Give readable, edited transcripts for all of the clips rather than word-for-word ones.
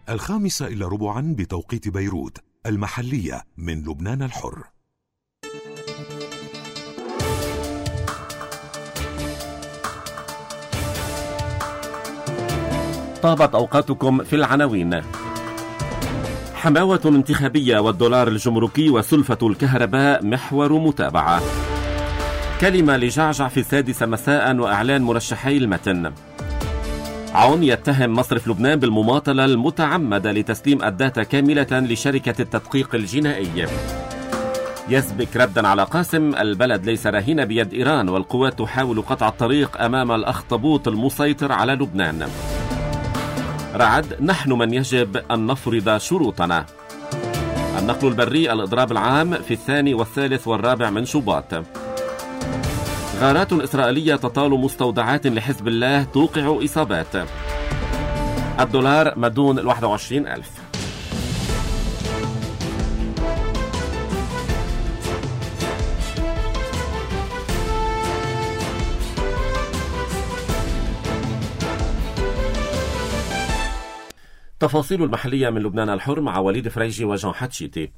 5:15 بتوقيت بيروت المحلية من لبنان الحر. طابت أوقاتكم في العناوين. حماوة انتخابية والدولار الجمركي وسلفة الكهرباء محور متابعة. كلمة لجعجع في 6 مساء وإعلان مرشحي المتن. عون يتهم مصرف لبنان بالمماطلة المتعمدة لتسليم الداتا كاملة لشركة التدقيق الجنائي. يسبك ردا على قاسم: البلد ليس رهين بيد إيران والقوات تحاول قطع الطريق أمام الأخطبوط المسيطر على لبنان. رعد: نحن من يجب أن نفرض شروطنا. النقل البري: الإضراب العام في 2 والثالث والرابع من شباط. غارات إسرائيلية تطال مستودعات لحزب الله توقع إصابات. الدولار مدون 21,000. تفاصيل المحلية من لبنان الحر مع وليد فريجي وجان حتشيتي.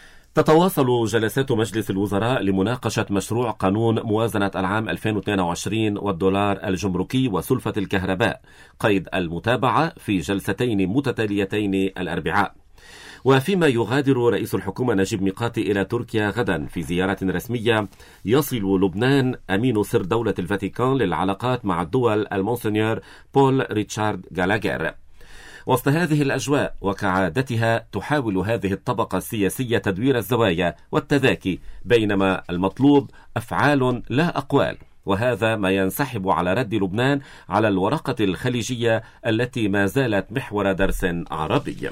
تتواصل جلسات مجلس الوزراء لمناقشة مشروع قانون موازنة العام 2022 والدولار الجمركي وسلفة الكهرباء قيد المتابعة في جلستين متتاليتين الأربعاء. وفيما يغادر رئيس الحكومة نجيب ميقاتي إلى تركيا غدا في زيارة رسمية، يصل لبنان أمين سر دولة الفاتيكان للعلاقات مع الدول المونسنيور بول ريتشارد غالاغير. وسط هذه الأجواء وكعادتها تحاول هذه الطبقة السياسية تدوير الزوايا والتذاكي، بينما المطلوب أفعال لا أقوال، وهذا ما ينسحب على رد لبنان على الورقة الخليجية التي ما زالت محور درس عربي.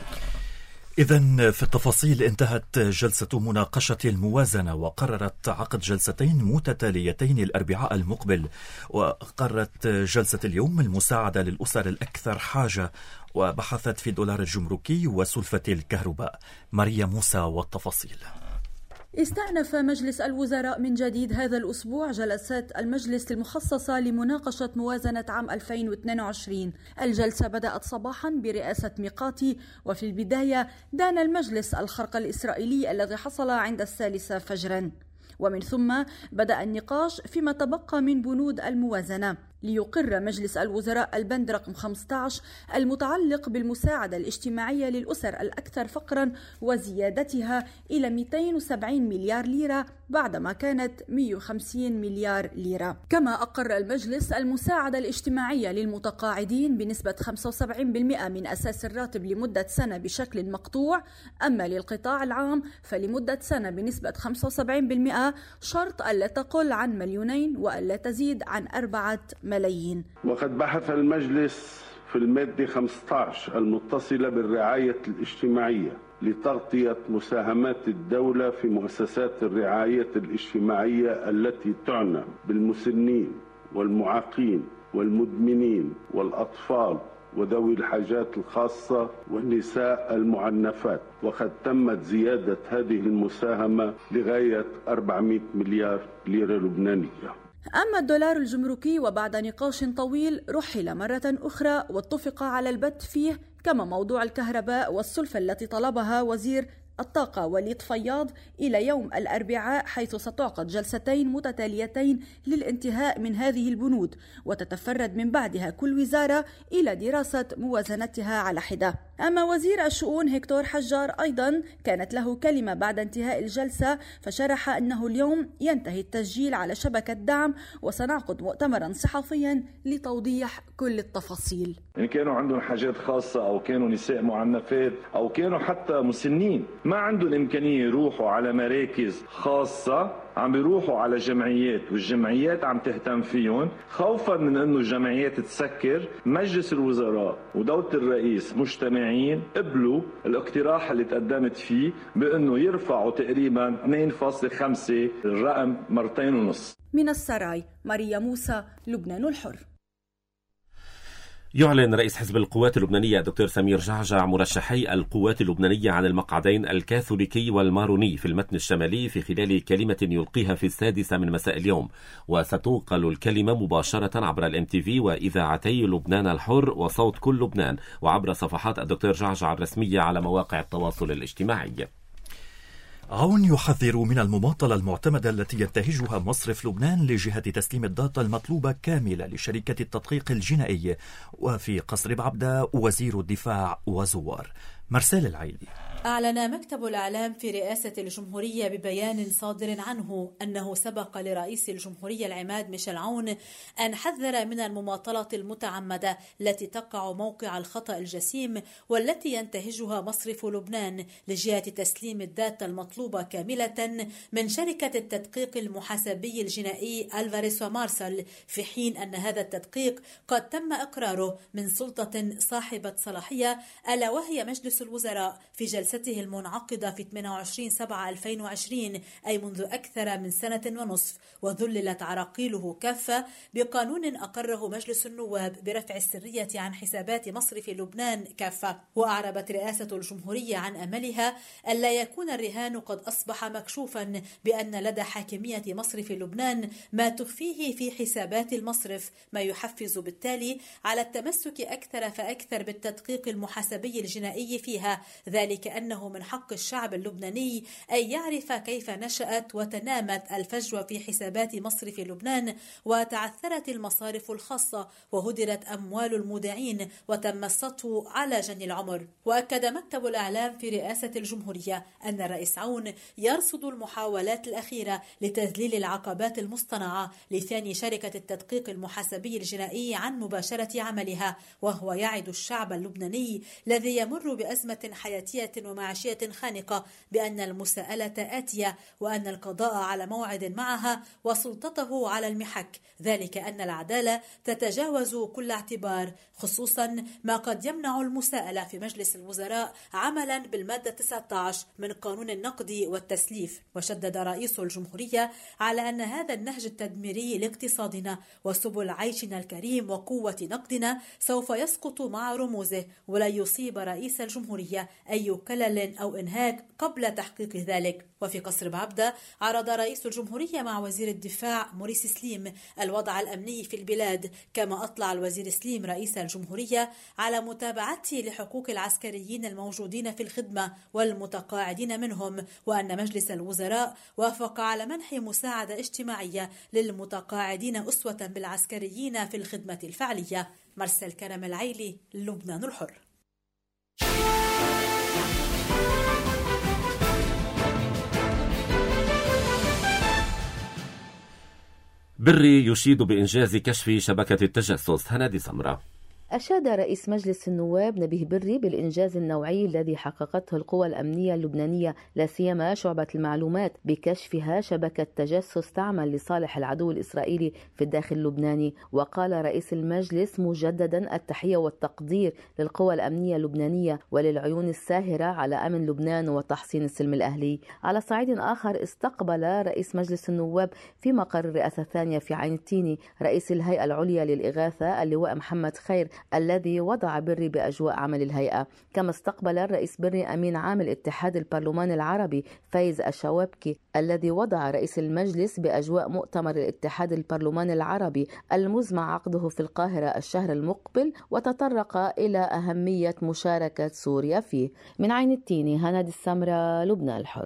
إذن في التفاصيل، انتهت جلسة مناقشة الموازنة وقررت عقد جلستين متتاليتين الأربعاء المقبل. وقررت جلسة اليوم المساعدة للأسر الأكثر حاجة، وبحثت في الدولار الجمركي وسلفة الكهرباء. ماريا موسى والتفاصيل. استأنف مجلس الوزراء من جديد هذا الأسبوع جلسات المجلس المخصصة لمناقشة موازنة عام 2022. الجلسة بدأت صباحا برئاسة ميقاتي، وفي البداية دان المجلس الخرق الإسرائيلي الذي حصل عند 3 فجرا، ومن ثم بدأ النقاش فيما تبقى من بنود الموازنة، ليقر مجلس الوزراء البند رقم 15 المتعلق بالمساعدة الاجتماعية للأسر الأكثر فقرا وزيادتها إلى 270 مليار ليرة بعدما كانت 150 مليار ليرة. كما أقر المجلس المساعدة الاجتماعية للمتقاعدين بنسبة 75% من أساس الراتب لمدة سنة بشكل مقطوع، أما للقطاع العام فلمدة سنة بنسبة 75%، شرط ألا تقل عن 2,000,000 وألا تزيد عن 4 ملايين. وقد بحث المجلس في المادة 15 المتصلة بالرعاية الاجتماعية لتغطية مساهمات الدولة في مؤسسات الرعاية الاجتماعية التي تعنى بالمسنين والمعاقين والمدمنين والأطفال وذوي الحاجات الخاصة والنساء المعنفات، وقد تمت زيادة هذه المساهمة لغاية 400 مليار ليرة لبنانية. أما الدولار الجمركي وبعد نقاش طويل رحل مرة أخرى واتفق على البت فيه، كما موضوع الكهرباء والسلفة التي طلبها وزير الطاقة وليد فياض إلى يوم الأربعاء، حيث ستعقد جلستين متتاليتين للانتهاء من هذه البنود، وتتفرد من بعدها كل وزارة إلى دراسة موازنتها على حدة. أما وزير الشؤون هكتور حجار أيضا كانت له كلمة بعد انتهاء الجلسة، فشرح أنه اليوم ينتهي التسجيل على شبكة دعم، وسنعقد مؤتمرا صحفيا لتوضيح كل التفاصيل. إن كانوا عندهم حاجات خاصة أو كانوا نساء معنفات أو كانوا حتى مسنين ما عندهم إمكانية يروحوا على مراكز خاصة، عم بيروحوا على جمعيات والجمعيات عم تهتم فيهم، خوفا من انه الجمعيات تسكر. مجلس الوزراء ودولة الرئيس مجتمعين قبلوا الاقتراح اللي تقدمت فيه بانه يرفعوا تقريبا 2.5 الرقم 2.5. من السراي، ماريا موسى، لبنان الحر. يعلن رئيس حزب القوات اللبنانية دكتور سمير جعجع مرشحي القوات اللبنانية عن المقعدين الكاثوليكي والماروني في المتن الشمالي في خلال كلمة يلقيها في 6 من مساء اليوم، وستنقل الكلمة مباشرة عبر الMTV وإذاعتي لبنان الحر وصوت كل لبنان وعبر صفحات الدكتور جعجع الرسمية على مواقع التواصل الاجتماعي. عون يحذر من المماطلة المعتمدة التي ينتهجها مصرف لبنان لجهة تسليم الداتا المطلوبة كاملة لشركة التدقيق الجنائي. وفي قصر بعبدة وزير الدفاع وزوار. مرسال العيلي. أعلن مكتب الإعلام في رئاسة الجمهورية ببيان صادر عنه أنه سبق لرئيس الجمهورية العماد ميشيل عون أن حذر من المماطلة المتعمدة التي تقع موقع الخطأ الجسيم والتي ينتهجها مصرف لبنان لجهة تسليم الداتا المطلوبة كاملة من شركة التدقيق المحاسبي الجنائي ألفاريس ومارسل، في حين أن هذا التدقيق قد تم إقراره من سلطة صاحبة صلاحية ألا وهي مجلس الوزراء في جلسته المنعقدة في 28/7/2020، أي منذ أكثر من 1.5 سنة، وذللت عراقيله كافة بقانون أقره مجلس النواب برفع السرية عن حسابات مصرف لبنان كافة. وأعربت رئاسة الجمهورية عن أملها ألا يكون الرهان قد أصبح مكشوفا بأن لدى حاكمية مصرف لبنان ما تخفيه في حسابات المصرف، ما يحفز بالتالي على التمسك أكثر فأكثر بالتدقيق المحاسبي الجنائي فيها، ذلك أنه من حق الشعب اللبناني أن يعرف كيف نشأت وتنامت الفجوة في حسابات مصرف لبنان وتعثرت المصارف الخاصة وهدرت أموال المودعين وتم السطو على جني العمر. وأكد مكتب الإعلام في رئاسة الجمهورية أن الرئيس عون يرصد المحاولات الأخيرة لتذليل العقبات المصطنعة لثاني شركة التدقيق المحاسبي الجنائي عن مباشرة عملها، وهو يعد الشعب اللبناني الذي يمر بأزمة حياتية ومعيشية خانقة بأن المساءلة آتية وأن القضاء على موعد معها وسلطته على المحك، ذلك أن العدالة تتجاوز كل اعتبار، خصوصا ما قد يمنع المساءلة في مجلس الوزراء عملا بالمادة 19 من قانون النقد والتسليف. وشدد رئيس الجمهورية على أن هذا النهج التدميري لاقتصادنا وسبل عيشنا الكريم وقوة نقدنا سوف يسقط مع رموزه، ولا يصيب رئيس الجمهورية أي كلل أو إنهاك قبل تحقيق ذلك. وفي قصر بعبدة عرض رئيس الجمهورية مع وزير الدفاع موريس سليم الوضع الأمني في البلاد، كما أطلع الوزير سليم رئيس الجمهورية على متابعته لحقوق العسكريين الموجودين في الخدمة والمتقاعدين منهم، وأن مجلس الوزراء وافق على منح مساعدة اجتماعية للمتقاعدين أسوة بالعسكريين في الخدمة الفعلية. مرسل كرم العيلي، لبنان الحر. بري يشيد بإنجاز كشف شبكة التجسس. هنادي سمرة. أشاد رئيس مجلس النواب نبيه بري بالإنجاز النوعي الذي حققته القوى الأمنية اللبنانية لا سيما شعبة المعلومات بكشفها شبكة تجسس تعمل لصالح العدو الإسرائيلي في الداخل اللبناني. وقال رئيس المجلس مجددا التحية والتقدير للقوى الأمنية اللبنانية وللعيون الساهرة على أمن لبنان وتحصين السلم الأهلي. على صعيد آخر استقبل رئيس مجلس النواب في مقر الرئاسة الثانية في عين التيني رئيس الهيئة العليا للإغاثة اللواء محمد خير الذي وضع بري بأجواء عمل الهيئة. كما استقبل الرئيس بري أمين عام الاتحاد البرلمان العربي فايز الشوابكي الذي وضع رئيس المجلس بأجواء مؤتمر الاتحاد البرلمان العربي المزمع عقده في القاهرة الشهر المقبل، وتطرق إلى أهمية مشاركة سوريا فيه. من عين التيني، هنادي السمرة، لبنان الحر.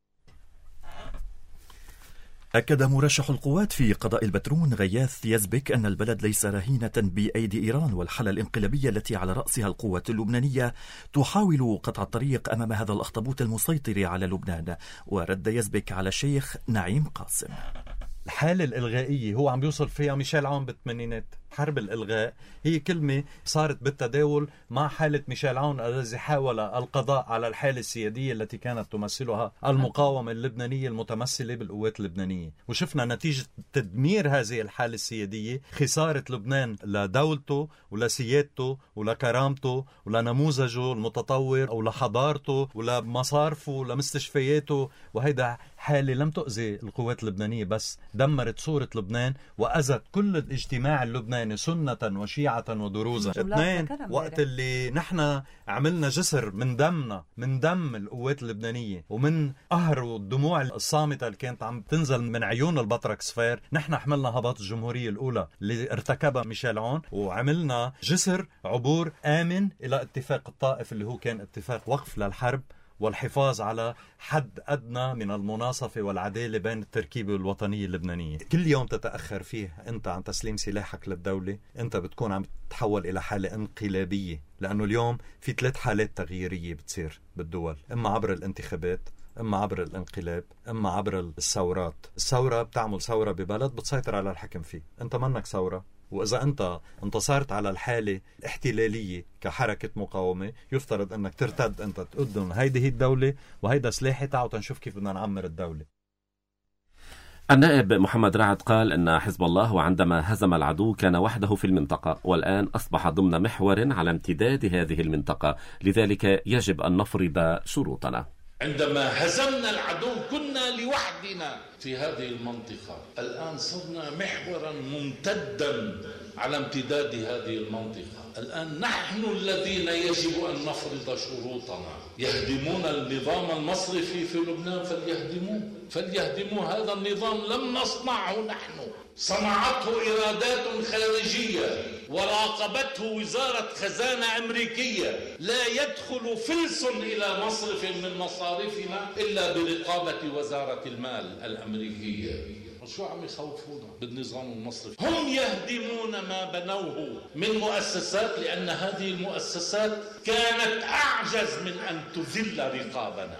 أكد مرشح القوات في قضاء البترون غياث يزبك أن البلد ليس رهينة بأيدي إيران، والحالة الانقلابية التي على رأسها القوات اللبنانية تحاول قطع الطريق أمام هذا الأخطبوط المسيطر على لبنان. ورد يزبك على الشيخ نعيم قاسم. الحالة الإلغائية هو عم بيوصل فيها ميشيل عون بالثمانينات. حرب الإلغاء هي كلمة صارت بالتداول مع حالة ميشيل عون الذي حاول القضاء على الحالة السيادية التي كانت تمثلها المقاومة اللبنانية المتمثلة بالقوات اللبنانية. وشفنا نتيجة تدمير هذه الحالة السيادية خسارة لبنان لدولته ولسيادته ولكرامته ولنموذجه المتطور ولحضارته ولمصارفه ولمستشفياته. وهيدا حالة لم تؤذي القوات اللبنانية بس، دمرت صورة لبنان وأذت كل الاجتماع اللبناني اثنين سنة وشيعة ودروزا. اثنين وقت اللي نحن عملنا جسر من دمنا، من دم القوات اللبنانية ومن قهر والدموع الصامتة اللي كانت عم تنزل من عيون البطرك صفير، نحن حملنا هباط الجمهورية الأولى اللي ارتكبها ميشيل عون، وعملنا جسر عبور آمن إلى اتفاق الطائف اللي هو كان اتفاق وقف للحرب والحفاظ على حد أدنى من المناصفة والعدالة بين التركيبة الوطنية اللبنانية. كل يوم تتأخر فيه أنت عن تسليم سلاحك للدولة، أنت بتكون عم تتحول إلى حالة انقلابية، لأنه اليوم في 3 حالات تغييرية بتصير بالدول، إما عبر الانتخابات، إما عبر الانقلاب، إما عبر الثورات. الثورة بتعمل ثورة ببلد بتسيطر على الحكم فيه، أنت منك ثورة، وإذا أنت انتصرت على الحالة الاحتلالية كحركة مقاومة يفترض أنك ترتد، أنت تقدم هيدي هي الدولة وهيدا سلاحي، تعالوا تنشوف كيف بدنا نعمر الدولة. النائب محمد رعد قال أن حزب الله وعندما هزم العدو كان وحده في المنطقة، والآن أصبح ضمن محور على امتداد هذه المنطقة، لذلك يجب أن نفرض شروطنا. عندما هزمنا العدو كنا لوحدنا في هذه المنطقة، الآن صرنا محورا ممتدا على امتداد هذه المنطقة. الآن نحن الذين يجب أن نفرض شروطنا. يهدمون النظام المصرفي في لبنان فليهدموه. هذا النظام لم نصنعه نحن، صنعته إرادات خارجية وراقبته وزارة خزانة أمريكية. لا يدخل فلس إلى مصرف من مصارفنا إلا برقابة وزارة المال الأمريكية. شو عم يخوفونا بالنظام المصرفي؟ هم يهدمون ما بنوه من مؤسسات، لأن هذه المؤسسات كانت أعجز من أن تذل رقابنا.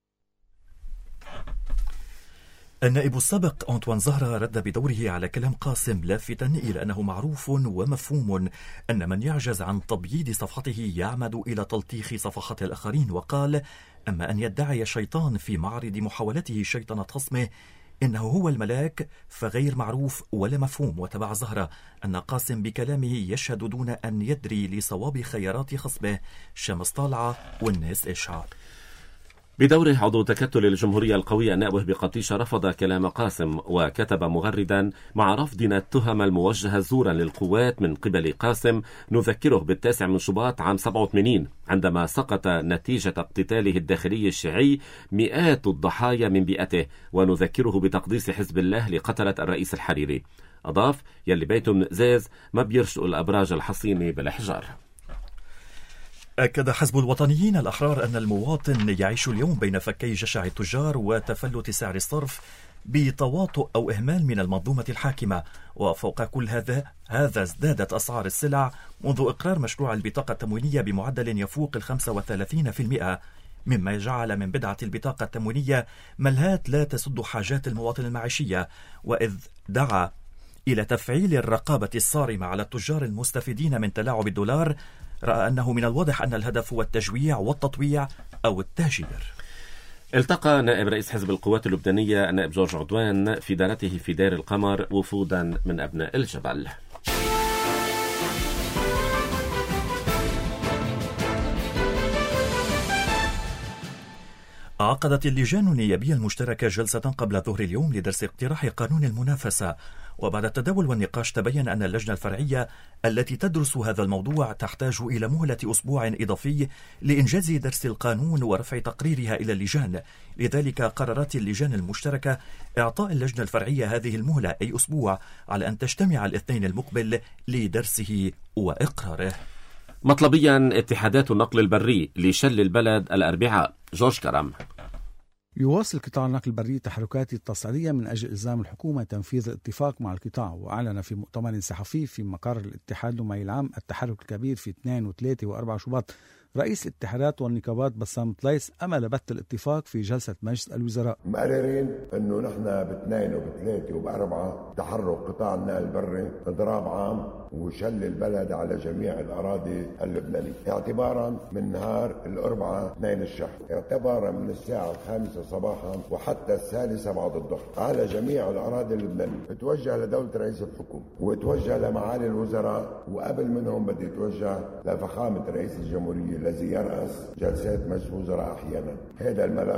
النائب السابق أنطوان زهرة رد بدوره على كلام قاسم، لافتا إلى أنه معروف ومفهوم أن من يعجز عن تبييض صفحته يعمد إلى تلطيخ صفحات الآخرين، وقال: أما أن يدعي شيطان في معرض محاولته شيطنة خصمه إنه هو الملاك فغير معروف ولا مفهوم. وتبع زهرة أن قاسم بكلامه يشهد دون أن يدري لصواب خيارات خصمه. شمس طالعة والناس إشعار. بدوره عضو تكتل الجمهورية القوية النائب وهبي قطيشة رفض كلام قاسم، وكتب مغردا: مع رفضنا التهم الموجهة زورا للقوات من قبل قاسم نذكره ب9 من شباط عام 87 عندما سقط نتيجة اقتتاله الداخلي الشيعي مئات الضحايا من بيئته، ونذكره بتقديس حزب الله لقتلة الرئيس الحريري. أضاف: يلي بيته من إزاز ما بيرشقوا الأبراج الحصينة بالحجار. أكد حزب الوطنيين الأحرار أن المواطن يعيش اليوم بين فكي جشع التجار وتفلت سعر الصرف بتواطؤ أو إهمال من المنظومة الحاكمة، وفوق كل هذا ازدادت أسعار السلع منذ إقرار مشروع البطاقة التموينية بمعدل يفوق 35%، مما جعل من بدعة البطاقة التموينية ملهاة لا تسد حاجات المواطن المعيشية. وإذ دعا إلى تفعيل الرقابة الصارمة على التجار المستفيدين من تلاعب الدولار، رأى أنه من الواضح أن الهدف هو التجويع والتطويع أو التهجير. التقى نائب رئيس حزب القوات اللبنانية النائب جورج عدوان في دارته في دير القمر وفودا من أبناء الجبل. عقدت اللجان النيابية المشتركة جلسة قبل ظهر اليوم لدرس اقتراح قانون المنافسة، وبعد التداول والنقاش تبين أن اللجنة الفرعية التي تدرس هذا الموضوع تحتاج إلى مهلة أسبوع إضافي لإنجاز درس القانون ورفع تقريرها إلى اللجان. لذلك قررت اللجان المشتركة إعطاء اللجنة الفرعية هذه المهلة أي أسبوع على أن تجتمع الاثنين المقبل لدرسه وإقراره. مطلبيا اتحادات النقل البري لشل البلد الأربعاء. جورج كرم. يواصل قطاع النقل البري تحركاته التصعيدية من أجل إلزام الحكومة تنفيذ الاتفاق مع القطاع، وأعلن في مؤتمر صحفي في مقر الاتحاد لمي العام التحرك الكبير في 2 و3 و4 شباط رئيس الاتحادات والنقابات بسام طليس أمل بث الاتفاق في جلسة مجلس الوزراء. مقررين أنه نحن ب2 و3 و4 تحرك قطاع النقل البري إضراب عام وشل البلد على جميع الأراضي اللبنانية اعتبارا من نهار الأربعاء 2 الشهر، اعتبارا من الساعة 5 صباحا وحتى 3 بعد الظهر على جميع الأراضي اللبنانية. اتوجه لدولة رئيس الحكومة واتوجه لمعالي الوزراء، وقبل منهم بدي اتوجه لفخامة رئيس الجمهورية الذي يرأس جلسات مجلس الوزراء أحيانا. هذا الملف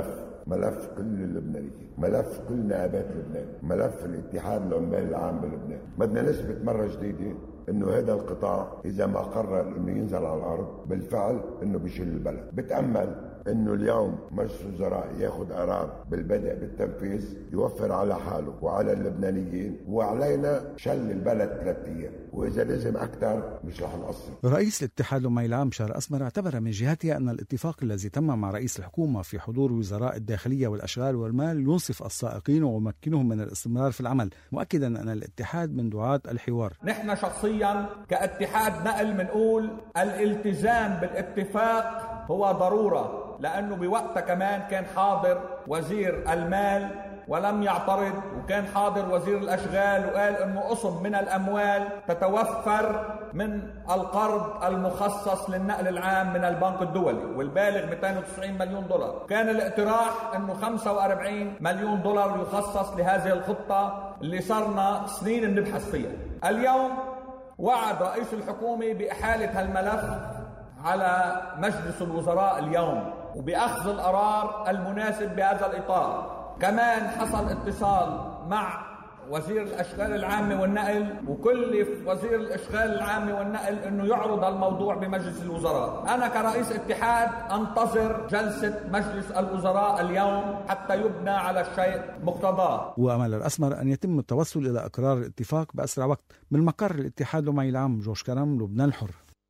ملف كل اللبنانيين، ملف كل نائبات لبنان، ملف الاتحاد العمال العام بلبنان. بدنا نثبت مرة جديدة انه هذا القطاع اذا ما قرر انه ينزل على الارض بالفعل انه بيشيل البلد. بتأمل انه اليوم مجلس الوزراء ياخذ قرار بالبدء بالتنفيذ يوفر على حاله وعلى اللبنانيين وعلينا شل البلد 3 أيام، واذا لازم اكثر مش رح نقصر. رئيس الاتحاد العمالي العام بشار أسمر اعتبر من جهته ان الاتفاق الذي تم مع رئيس الحكومة في حضور وزراء الداخلية والاشغال والمال ينصف السائقين ويمكنهم من الاستمرار في العمل، مؤكدا ان الاتحاد من دعاة الحوار. نحن شخصيا كاتحاد نقل بنقول الالتزام بالاتفاق هو ضرورة، لأنه بوقتها كمان كان حاضر وزير المال ولم يعترض، وكان حاضر وزير الأشغال وقال أنه قسم من الأموال تتوفر من القرض المخصص للنقل العام من البنك الدولي والبالغ 290 مليون دولار. كان الاقتراح أنه 45 مليون دولار يخصص لهذه الخطة اللي صرنا سنين نبحث فيها. اليوم وعد رئيس الحكومة بإحالة هالملف على مجلس الوزراء اليوم وبأخذ القرار المناسب بهذا الإطار. كمان حصل اتصال مع وزير الأشغال العامة والنقل وكلف وزير الأشغال العامة والنقل أنه يعرض الموضوع بمجلس الوزراء. أنا كرئيس اتحاد أنتظر جلسة مجلس الوزراء اليوم حتى يبنى على الشيء مقتضاه. وأمل الأسمر أن يتم التوصل إلى إقرار الاتفاق بأسرع وقت. من مقر الاتحاد العمالي العام جورج كرم، لبنان الحر.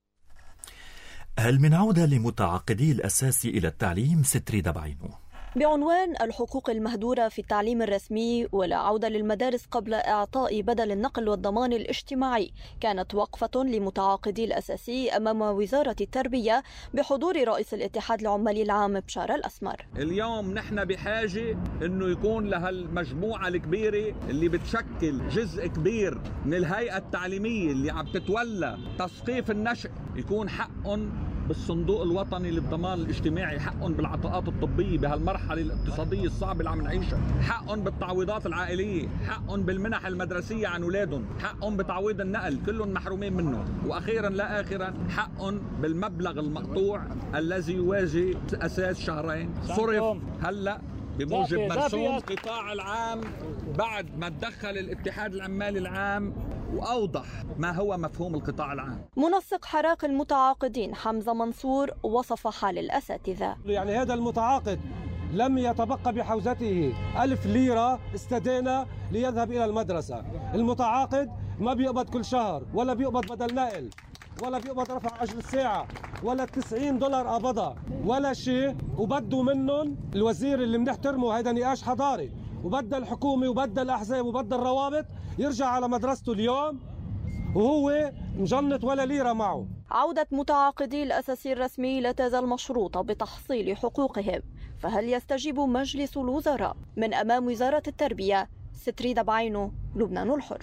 هل من عودة لمتعاقدي الأساس إلى التعليم؟ ستريدا بعينه. بعنوان الحقوق المهدورة في التعليم الرسمي ولا عودة للمدارس قبل إعطاء بدل النقل والضمان الاجتماعي، كانت وقفة لمتعاقدي الأساسي أمام وزارة التربية بحضور رئيس الاتحاد العمالي العام بشار الأسمر. اليوم نحن بحاجة أنه يكون لها المجموعة الكبيرة اللي بتشكل جزء كبير من الهيئة التعليمية اللي عم تتولى تثقيف النشء يكون حقهم بالصندوق الوطني للضمان الاجتماعي، حقهم بالعطاءات الطبية بهالمرحلة الاقتصادية الصعبة اللي عم نعيشها، حقهم بالتعويضات العائلية، حقهم بالمنح المدرسية عن أولادهم، حقهم بتعويض النقل كلهم محرومين منه، وأخيرا لا آخرا حقهم بالمبلغ المقطوع الذي يواجه أساس شهرين صرف هلأ بموجب مرسوم القطاع العام بعد ما تدخل الاتحاد العمالي العام وأوضح ما هو مفهوم القطاع العام. منسق حراك المتعاقدين حمزة منصور وصف حال الأساتذة. يعني هذا المتعاقد لم يتبقى بحوزته 1000 ليرة استدانة ليذهب إلى المدرسة. المتعاقد ما بيقبض كل شهر ولا بيقبض بدل نقل ولا بيقبض رفع أجر الساعة ولا 90 دولار قبضها ولا شيء، وبدوا منهم الوزير اللي بنحترمه هيدا نقاش حضاري، وبدل الحكومة وبدل الأحزاب وبدل الروابط يرجع على مدرسته اليوم وهو مجنط ولا ليرة معه. عودة متعاقدي الأساسي الرسمي لا تزال مشروطة بتحصيل حقوقهم، فهل يستجيب مجلس الوزراء؟ من أمام وزارة التربية، ستريدا بعينه، لبنان الحر.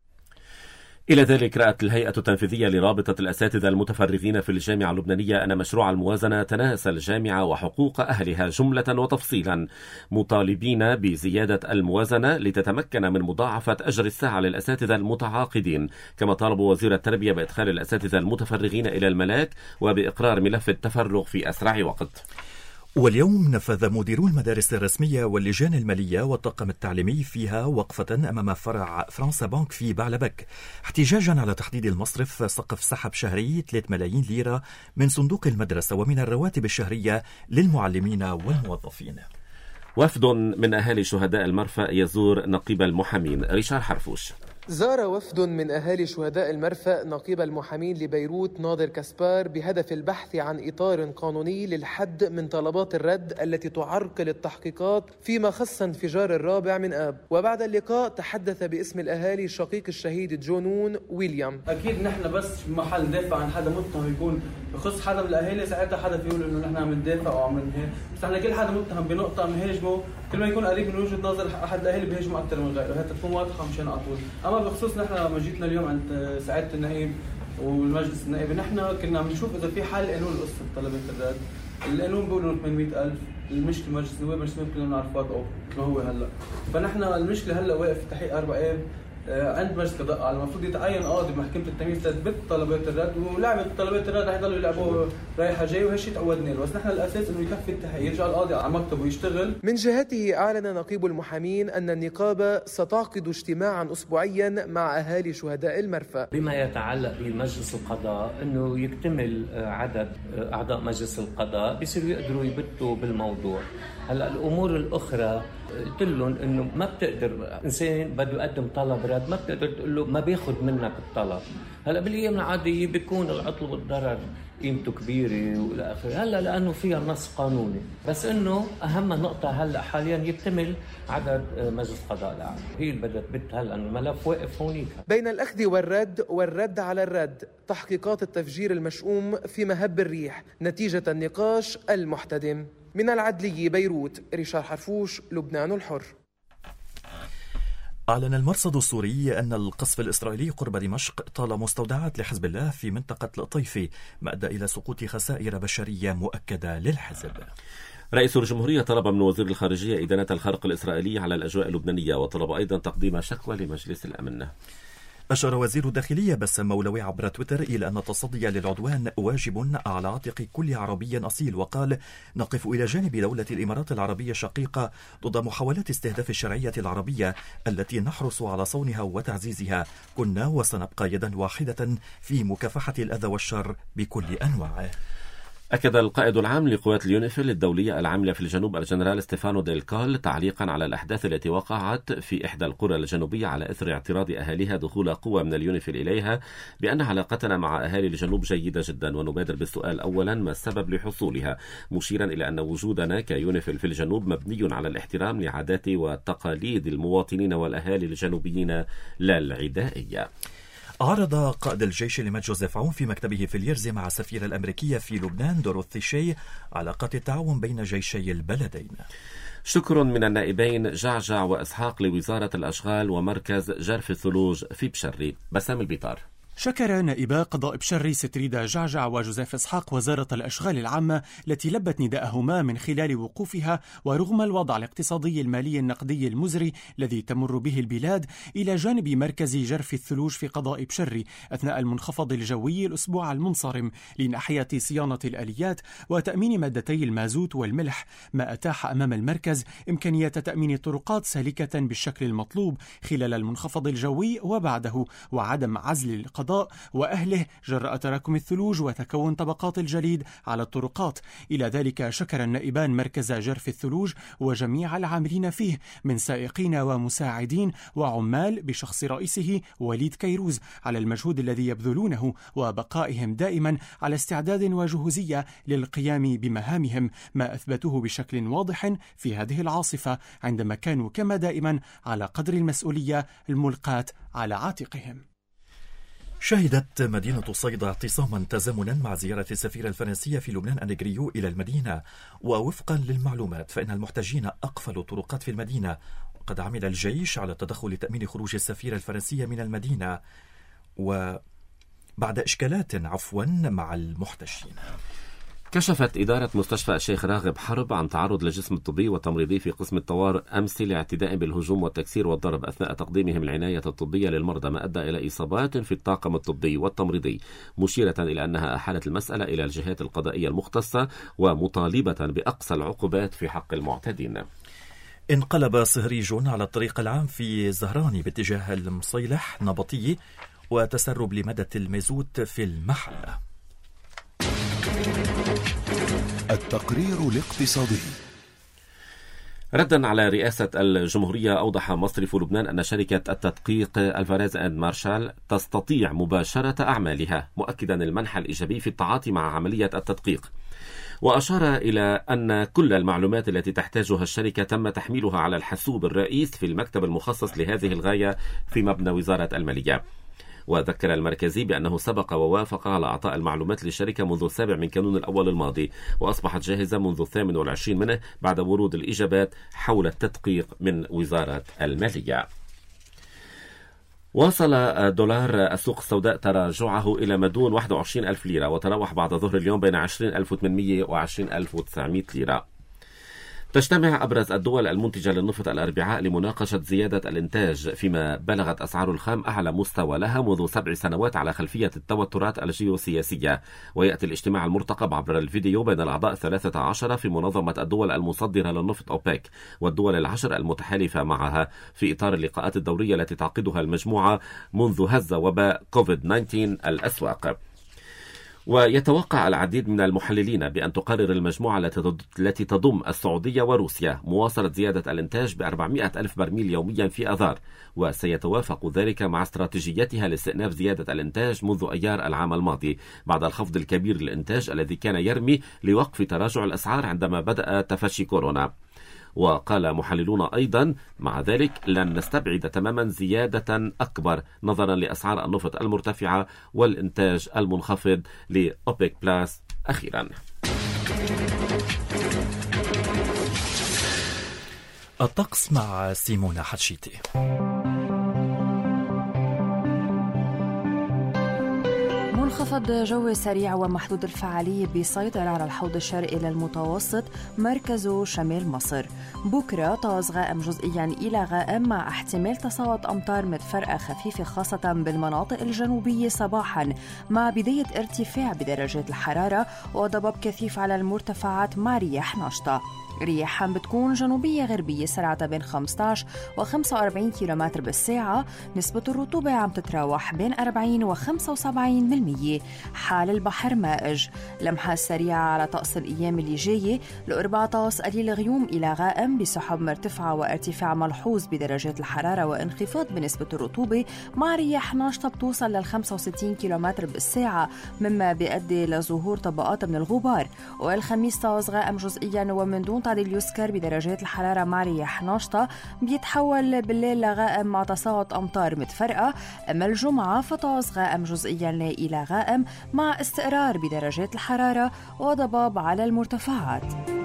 إلى ذلك رأت الهيئة التنفيذية لرابطة الأساتذة المتفرغين في الجامعة اللبنانية أن مشروع الموازنة تناسى الجامعة وحقوق أهلها جملة وتفصيلا، مطالبين بزيادة الموازنة لتتمكن من مضاعفة أجر الساعة للأساتذة المتعاقدين. كما طالبوا وزير التربية بإدخال الأساتذة المتفرغين إلى الملاك وبإقرار ملف التفرغ في أسرع وقت. واليوم نفذ مديرو المدارس الرسمية واللجان المالية والطاقم التعليمي فيها وقفة أمام فرع فرنسا بانك في بعلبك، احتجاجا على تحديد المصرف سقف سحب شهري 3 ملايين ليرة من صندوق المدرسة ومن الرواتب الشهرية للمعلمين والموظفين. وفد من أهالي شهداء المرفأ يزور نقيب المحامين. ريشار حرفوش. زار وفد من أهالي شهداء المرفأ نقيب المحامين لبيروت ناظر كاسبار بهدف البحث عن إطار قانوني للحد من طلبات الرد التي تعرقل التحقيقات فيما خص انفجار الرابع من آب. وبعد اللقاء تحدث باسم الأهالي شقيق الشهيد جونون ويليام. أكيد نحن بس في محل ندافع عن حدا متهم يكون بخص حدا من الأهالي، ساعتها حدا بيقول إنه نحن عم ندافع أو عم نهاجم، بس نحن كل حدا متهم بنقطة عم نهاجمه، كل ما يكون قريب من وجهة نظر أحد الأهالي بيهاجمه أكثر من غيره، هي تكون واضحة مشان أطول. أما بخصوص نحن لما جيتنا اليوم عند سعادة النائب والمجلس النائبي، نحن كنا عم نشوف إذا في حل قانون لقصة طلبات الرد. القانون بيقولوا 800,000، المشكلة مجلس النواب كلنا بنعرفها أو مثل ما هو هلا، فنحن المشكلة هلا واقف في تحقيق 4 آب عند مجلس قضاء المفروض يتعين قاضي بمحكمة التمييز تثبت طلبات الرد، ولعبة طلبات الرد رح يضلوا يلعبوا رايحة جاي، وهالشيء تعودنا له، بس نحن الأساس إنه يكفي التحقيق، يرجع القاضي على مكتبه ويشتغل. من جهته أعلن نقيب المحامين أن النقابة ستعقد اجتماعا أسبوعيا مع أهالي شهداء المرفأ. بما يتعلق بمجلس القضاء إنه يكتمل عدد أعضاء مجلس القضاء بيصيروا يقدروا يبتوا بالموضوع. هلا الأمور الأخرى قلت لهم إنه ما بتقدر إنسان بده يقدم طلب رد ما بتقدر تقول له ما بياخد منك الطلب. هلا بالأيام العادية بيكون العطل والضرر قيمته كبيرة والى آخره، هلا لأنه فيها نص قانوني، بس إنه أهم نقطة هلا حاليا يكتمل عدد مجلس قضاء الأعلى، هي اللي بدها تبت هلا الملف واقف هونيك. بين الأخذ والرد على الرد، تحقيقات التفجير المشؤوم في مهب الريح نتيجة النقاش المحتدم. من العدلية بيروت، ريشار حرفوش، لبنان الحر. أعلن المرصد السوري أن القصف الإسرائيلي قرب دمشق طال مستودعات لحزب الله في منطقة الطيفي، ما أدى إلى سقوط خسائر بشرية مؤكدة للحزب. رئيس الجمهورية طلب من وزير الخارجية إدانة الخرق الإسرائيلي على الأجواء اللبنانية، وطلب أيضا تقديم شكوى لمجلس الأمن. أشار وزير الداخلية بسام مولوي عبر تويتر إلى أن التصدي للعدوان واجب على عاتق كل عربي أصيل، وقال: نقف إلى جانب دولة الإمارات العربية الشقيقة ضد محاولات استهداف الشرعية العربية التي نحرص على صونها وتعزيزها. كنا وسنبقى يدا واحدة في مكافحة الأذى والشر بكل أنواعه. أكد القائد العام لقوات اليونيفيل الدولية العاملة في الجنوب الجنرال ستيفانو ديل كول تعليقا على الأحداث التي وقعت في إحدى القرى الجنوبية على إثر اعتراض أهاليها دخول قوة من اليونيفيل إليها، بأن علاقتنا مع أهالي الجنوب جيدة جدا، ونبادر بالسؤال أولا ما السبب لحصولها، مشيرا إلى أن وجودنا كيونيفيل في الجنوب مبني على الاحترام لعادات وتقاليد المواطنين والأهالي الجنوبيين لا العدائية. عرض قائد الجيش لمات جوزيف عون في مكتبه في اليرز مع السفيرة الأمريكية في لبنان دوروثي شي علاقات التعاون بين جيشي البلدين. شكر من النائبين جعجع وإسحاق لوزارة الأشغال ومركز جرف الثلوج في بشري. بسام البيطار. شكر نائبا قضاء بشري ستريدا جعجع وجوزيف إسحاق وزارة الأشغال العامة التي لبت نداءهما من خلال وقوفها ورغم الوضع الاقتصادي المالي النقدي المزري الذي تمر به البلاد إلى جانب مركز جرف الثلوج في قضاء بشري أثناء المنخفض الجوي الأسبوع المنصرم لناحية صيانة الآليات وتأمين مادتي المازوت والملح، ما أتاح أمام المركز إمكانية تأمين طرقات سالكة بالشكل المطلوب خلال المنخفض الجوي وبعده، وعدم عزل القضاء وأهله جراء تراكم الثلوج وتكون طبقات الجليد على الطرقات. إلى ذلك شكر النائبان مركز جرف الثلوج وجميع العاملين فيه من سائقين ومساعدين وعمال بشخص رئيسه وليد كيروز على المجهود الذي يبذلونه وبقائهم دائما على استعداد وجهوزية للقيام بمهامهم، ما أثبتوه بشكل واضح في هذه العاصفة عندما كانوا كما دائما على قدر المسؤولية الملقاة على عاتقهم. شهدت مدينة صيدا اعتصاما تزامنا مع زيارة السفيرة الفرنسية في لبنان أندريو إلى المدينة، ووفقا للمعلومات فإن المحتجين أقفلوا الطرقات في المدينة، وقد عمل الجيش على التدخل لتأمين خروج السفيرة الفرنسية من المدينة وبعد إشكالات مع المحتجين. كشفت إدارة مستشفى الشيخ راغب حرب عن تعرض الجسم الطبي والتمريضي في قسم الطوارئ أمس لاعتداء بالهجوم والتكسير والضرب أثناء تقديمهم العناية الطبية للمرضى، ما أدى إلى إصابات في الطاقم الطبي والتمريضي، مشيرة إلى أنها أحالت المسألة إلى الجهات القضائية المختصة ومطالبة بأقصى العقوبات في حق المعتدين. انقلب صهريج على الطريق العام في زهراني باتجاه المصيلح نبطي وتسرب لمدى المازوت في المحلة. التقرير الاقتصادي. ردا على رئاسة الجمهورية، أوضح مصرف لبنان أن شركة التدقيق الفاريز أند مارشال تستطيع مباشرة أعمالها، مؤكدا المنح الإيجابي في التعاطي مع عملية التدقيق. وأشار إلى أن كل المعلومات التي تحتاجها الشركة تم تحميلها على الحاسوب الرئيس في المكتب المخصص لهذه الغاية في مبنى وزارة المالية. وذكر المركزي بأنه سبق ووافق على أعطاء المعلومات للشركة منذ 7 من كانون الأول الماضي، وأصبحت جاهزة منذ 28 منه بعد ورود الإجابات حول التدقيق من وزارة المالية. واصل دولار السوق السوداء تراجعه إلى ما دون 21,000 ليرة، وتراوح بعد ظهر اليوم بين 20,800 و 20,900 ليرة. تجتمع أبرز الدول المنتجة للنفط الأربعاء لمناقشة زيادة الإنتاج، فيما بلغت أسعار الخام أعلى مستوى لها منذ 7 سنوات على خلفية التوترات الجيوسياسية. ويأتي الاجتماع المرتقب عبر الفيديو بين الأعضاء 13 في منظمة الدول المصدرة للنفط أوبك والدول ال10 المتحالفة معها في إطار اللقاءات الدورية التي تعقدها المجموعة منذ هز وباء كوفيد-19 الأسواق. ويتوقع العديد من المحللين بأن تقرر المجموعة التي تضم السعودية وروسيا مواصلة زيادة الإنتاج ب400 ألف برميل يوميا في آذار، وسيتوافق ذلك مع استراتيجيتها لاستئناف زيادة الإنتاج منذ أيار العام الماضي بعد الخفض الكبير للإنتاج الذي كان يرمي لوقف تراجع الأسعار عندما بدأ تفشي كورونا. وقال محللون أيضا مع ذلك لن نستبعد تماما زيادة أكبر نظرا لأسعار النفط المرتفعة والإنتاج المنخفض لأوبك بلاس. أخيرا الطقس مع سيمونة حتشيتي. منخفض جوي سريع ومحدود الفعالية بيسيطر على الحوض الشرقي للمتوسط مركزه شمال مصر. بكرة طقس غائم جزئيا إلى غائم مع احتمال تساقط أمطار متفرقة خفيفة خاصة بالمناطق الجنوبية صباحا، مع بداية ارتفاع بدرجات الحرارة وضباب كثيف على المرتفعات مع رياح نشطة. رياح عم بتكون جنوبية غربية سرعتها بين 15 و 45 كيلومتر بالساعة. نسبة الرطوبة عم تتراوح بين 40 و 75%. حال البحر مائج. لمحة سريعة على طقس الأيام اللي جاية. الأربعاء طقس قليل غيوم إلى غائم بسحب مرتفعة وارتفاع ملحوظ بدرجات الحرارة وانخفاض بنسبة الرطوبة مع رياح ناشطة بتوصل لل 65 كيلومتر بالساعة، مما بيؤدي لظهور طبقات من الغبار. والخميس طقس غائم جزئيا ومن دون تعديل يسكر بدرجات الحرارة مع رياح ناشطة، بيتحول بالليل لغائم مع تساقط أمطار متفرقة. أما الجمعة فطقس غائم جزئيا إلى غائم مع استقرار بدرجات الحرارة وضباب على المرتفعات.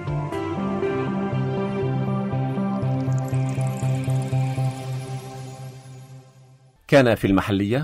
كان في المحلية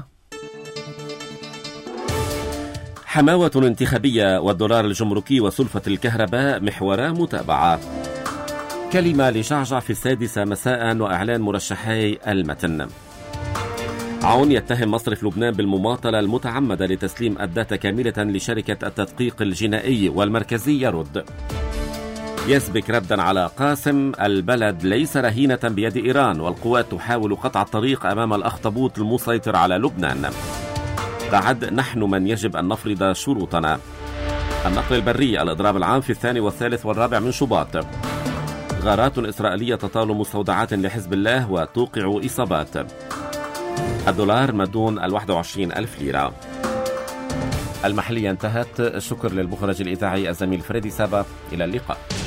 حماوة انتخابية والدولار الجمركي وسلفة الكهرباء محورا متابعة. كلمة لجعجع في 6 مساء وإعلان مرشحي المتن. عون يتهم مصرف لبنان بالمماطلة المتعمدة لتسليم الداتا كاملة لشركة التدقيق الجنائي، والمركزي يرد. يسبك ردا على قاسم: البلد ليس رهينة بيد إيران والقوات تحاول قطع الطريق أمام الأخطبوط المسيطر على لبنان. بعد: نحن من يجب أن نفرض شروطنا. النقل البري: الإضراب العام في 2 والثالث والرابع من شباط. غارات إسرائيلية تطال مستودعات لحزب الله وتوقع إصابات. الدولار مدون 21,000 ليرة. المحلية انتهت. الشكر للمخرج الإذاعي الزميل فريدي سابا. إلى اللقاء.